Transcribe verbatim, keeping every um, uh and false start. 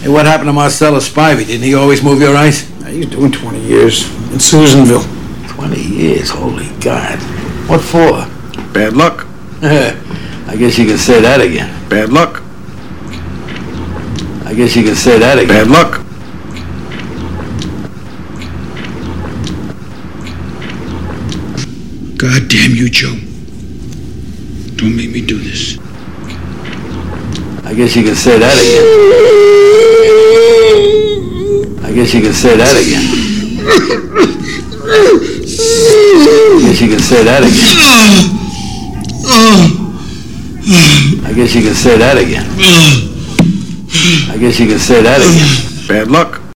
Hey, what happened to Marcellus Spivey? Didn't he always move your ice? He's doing twenty years in Susanville. Twenty years, holy God. What for? Bad luck. I guess you can say that again. Bad luck. I guess you can say that again. Bad luck. God damn you, Joe. Don't make me do this. I guess you can say that again. I guess you can say that again. I guess you can say that again. I guess you can say that again. I guess you can say that again. Bad luck.